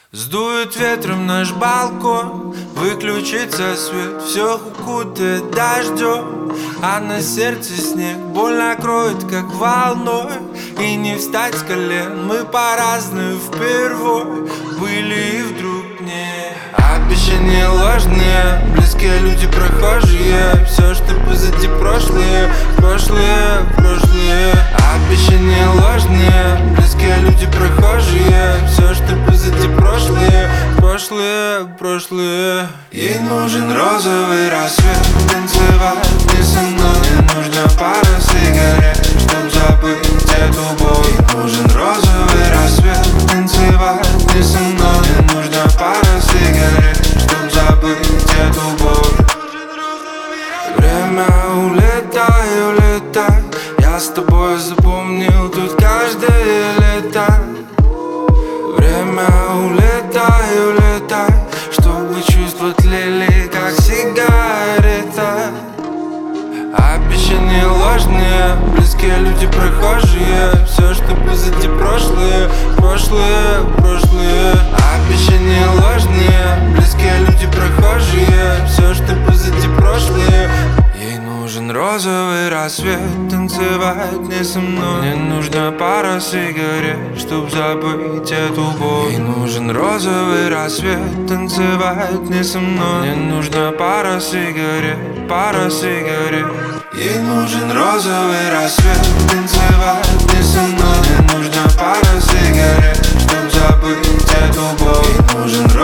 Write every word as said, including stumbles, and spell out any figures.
Сдует ветром наш балкон, выключится свет, все укутает дождем, а на сердце снег больно кроет, как волной. И не встать с колен, мы по-разному впервой были и вдруг не. Обещания ложные, близкие люди прохожие, все, что позади прошлые, прошлые, прошлые. Обещания ложные, близкие люди прохожие, все, что позади прошлые, прошлые, прошлые. Ей нужен розовый рассвет, танцевать не со мной. Мне нужна пара сигарет, чтоб забыть эту боль. Ей нужен розовый рассвет, танцевать не со мной. Мне нужна пара сигарет, чтоб забыть эту боль. Время улетай, улетай, я с тобой запомнил тут каждое лето. Время улетай, улетай, чтобы чувства тлели, как сигарета. Обещания ложные, близкие люди прохожие, все, что позади прошлые, прошлые, прошлые. Обещания ложные, близкие люди прохожие, все, что позади прошлые. Ей нужен розовый рассвет, танцевать не со мной. Мне нужна пара сигарет, чтоб забыть эту боль. Ей нужен розовый рассвет, танцевать не со мной. Мне нужна пара сигарет, пара сигарет. Ей нужен розовый рассвет, танцевать не со мной. Мне нужна пара сигарет, чтоб забыть эту боль. Ей нужен